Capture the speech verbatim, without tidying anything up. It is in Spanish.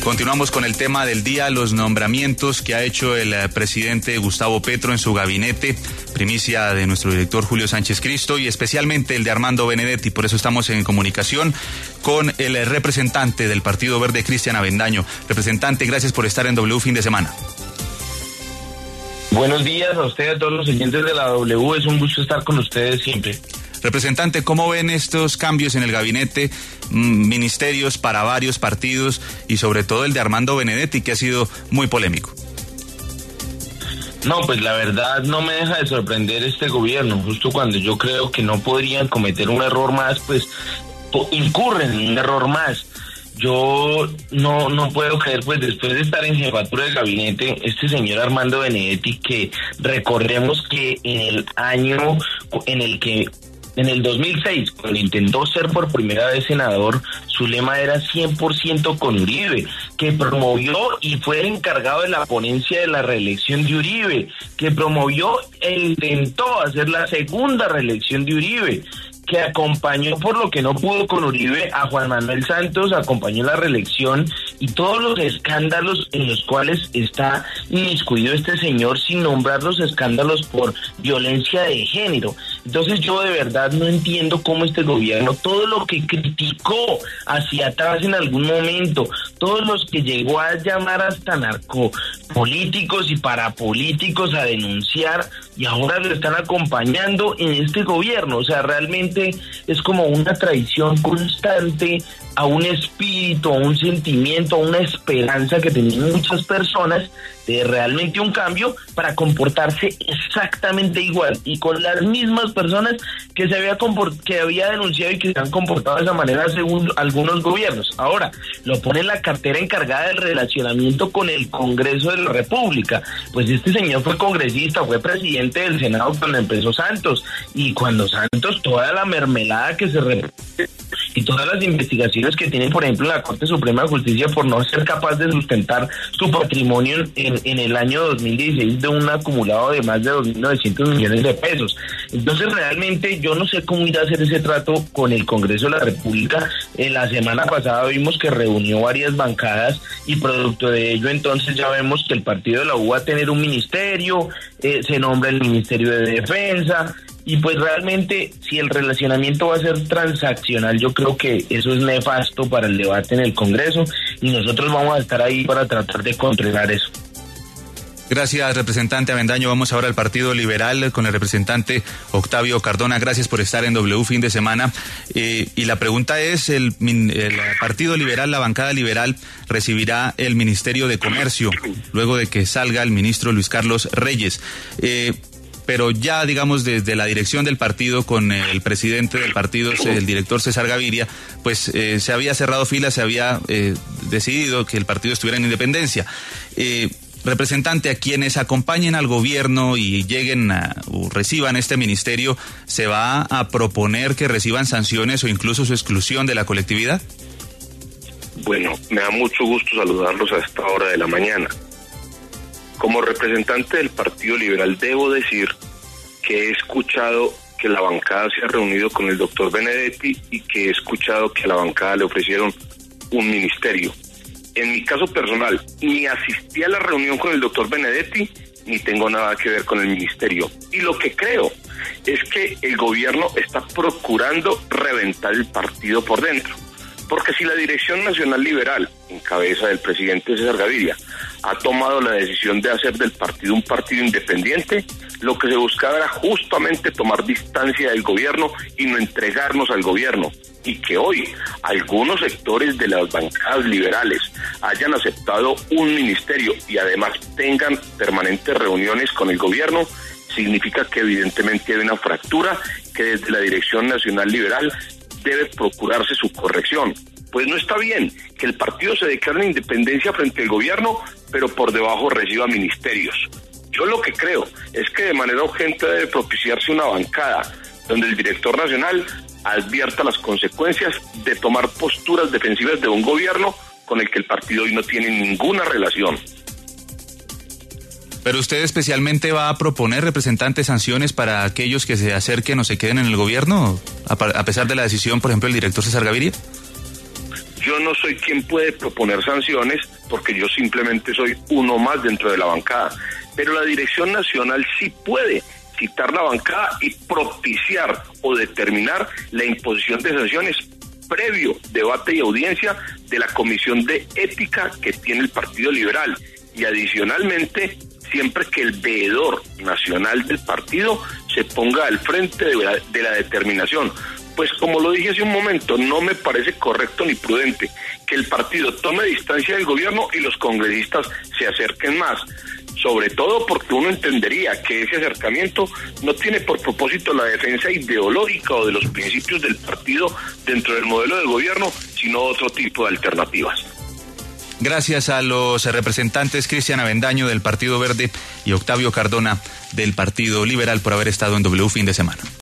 Continuamos con el tema del día, los nombramientos que ha hecho el eh, presidente Gustavo Petro en su gabinete, primicia de nuestro director Julio Sánchez Cristo y especialmente el de Armando Benedetti. Por eso estamos en comunicación con el representante del Partido Verde, Cristian Avendaño. Representante, gracias por estar en W Fin de Semana. Buenos días a ustedes, a todos los oyentes de la W, es un gusto estar con ustedes siempre. Representante, ¿cómo ven estos cambios en el gabinete, ministerios para varios partidos y sobre todo el de Armando Benedetti, que ha sido muy polémico? No, pues la verdad no me deja de sorprender este gobierno, justo cuando yo creo que no podrían cometer un error más, pues incurren en un error más. Yo no no puedo creer, pues después de estar en jefatura del gabinete, este señor Armando Benedetti, que recordemos que en el año en el que en el dos mil seis, cuando intentó ser por primera vez senador, su lema era cien por ciento con Uribe, que promovió y fue el encargado de la ponencia de la reelección de Uribe, que promovió e intentó hacer la segunda reelección de Uribe, que acompañó, por lo que no pudo con Uribe, a Juan Manuel Santos, acompañó la reelección y todos los escándalos en los cuales está inmiscuido este señor, sin nombrar los escándalos por violencia de género. Entonces yo de verdad no entiendo cómo este gobierno, todo lo que criticó hacia atrás en algún momento, todos los que llegó a llamar hasta narcopolíticos y parapolíticos a denunciar, y ahora lo están acompañando en este gobierno. O sea, realmente es como una traición constante a un espíritu, a un sentimiento, a una esperanza que tenían muchas personas de realmente un cambio para comportarse exactamente igual y con las mismas personas que se había comport- que había denunciado y que se han comportado de esa manera según algunos gobiernos. Ahora lo pone en la cartera encargada del relacionamiento con el Congreso de la República. Pues este señor fue congresista, fue presidente del Senado cuando empezó Santos, y cuando Santos, toda la mermelada que se repite y todas las investigaciones que tiene, por ejemplo, la Corte Suprema de Justicia por no ser capaz de sustentar su patrimonio en, en el año dos mil dieciséis de un acumulado de más de dos mil novecientos millones de pesos. Entonces realmente yo no sé cómo ir a hacer ese trato con el Congreso de la República. En la semana pasada vimos que reunió varias bancadas y producto de ello entonces ya vemos que el partido de la U va a tener un ministerio, eh, se nombra el Ministerio de Defensa. Y pues realmente, si el relacionamiento va a ser transaccional, yo creo que eso es nefasto para el debate en el Congreso y nosotros vamos a estar ahí para tratar de controlar eso. Gracias, representante Avendaño. Vamos ahora al Partido Liberal con el representante Octavio Cardona. Gracias por estar en W Fin de Semana. Eh, y la pregunta es, el, el Partido Liberal, la bancada liberal, recibirá el Ministerio de Comercio luego de que salga el ministro Luis Carlos Reyes. Eh, pero ya, digamos, desde la dirección del partido, con el presidente del partido, el director César Gaviria, pues eh, se había cerrado filas, se había eh, decidido que el partido estuviera en independencia. Eh, representante, a quienes acompañen al gobierno y lleguen a, o reciban este ministerio, ¿se va a proponer que reciban sanciones o incluso su exclusión de la colectividad? Bueno, me da mucho gusto saludarlos a esta hora de la mañana. Como representante del Partido Liberal debo decir que he escuchado que la bancada se ha reunido con el doctor Benedetti y que he escuchado que a la bancada le ofrecieron un ministerio. En mi caso personal, ni asistí a la reunión con el doctor Benedetti, ni tengo nada que ver con el ministerio. Y lo que creo es que el gobierno está procurando reventar el partido por dentro. Porque si la Dirección Nacional Liberal, en cabeza del presidente César Gaviria, ha tomado la decisión de hacer del partido un partido independiente, lo que se buscaba era justamente tomar distancia del gobierno y no entregarnos al gobierno. Y que hoy algunos sectores de las bancadas liberales hayan aceptado un ministerio y además tengan permanentes reuniones con el gobierno, significa que evidentemente hay una fractura que desde la Dirección Nacional Liberal debe procurarse su corrección. Pues no está bien que el partido se declare en independencia frente al gobierno, pero por debajo reciba ministerios. Yo lo que creo es que de manera urgente debe propiciarse una bancada donde el director nacional advierta las consecuencias de tomar posturas defensivas de un gobierno con el que el partido hoy no tiene ninguna relación. Pero usted especialmente va a proponer, representante, sanciones para aquellos que se acerquen o se queden en el gobierno, a pesar de la decisión, por ejemplo, del director César Gaviria. Yo no soy quien puede proponer sanciones porque yo simplemente soy uno más dentro de la bancada, pero la Dirección Nacional sí puede citar la bancada y propiciar o determinar la imposición de sanciones previo debate y audiencia de la Comisión de Ética que tiene el Partido Liberal, y adicionalmente siempre que el veedor nacional del partido se ponga al frente de la, de la determinación. Pues como lo dije hace un momento, no me parece correcto ni prudente que el partido tome distancia del gobierno y los congresistas se acerquen más, sobre todo porque uno entendería que ese acercamiento no tiene por propósito la defensa ideológica o de los principios del partido dentro del modelo de gobierno, sino otro tipo de alternativas. Gracias a los representantes Cristian Avendaño del Partido Verde y Octavio Cardona del Partido Liberal por haber estado en W Fin de Semana.